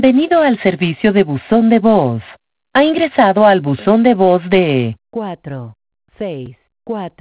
Bienvenido al servicio de buzón de voz. Ha ingresado al buzón de voz de 464.